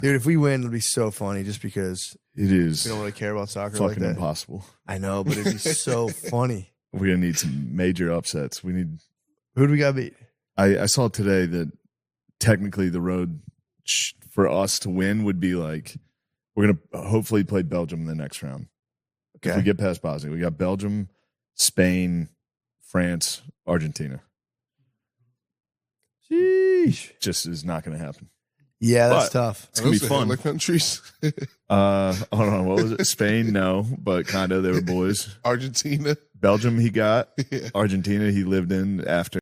Dude, if we win, it'll be so funny just because It is we don't really care about soccer like fucking that. impossible. I know, but it'd be so funny. We're gonna need some major upsets. We need. Who do we got beat? I saw today that technically the road for us to win would be like we're gonna hopefully play Belgium in the next round. Okay. If we get past Bosnia, we got Belgium, Spain, France, Argentina. Sheesh. Just is not going to happen. Yeah, that's But- tough. It's gonna be Those fun. hella countries. Hold on, what was it? Spain, no, but kind of they were boys. Argentina. Belgium, he got. Yeah. Argentina, he lived in after.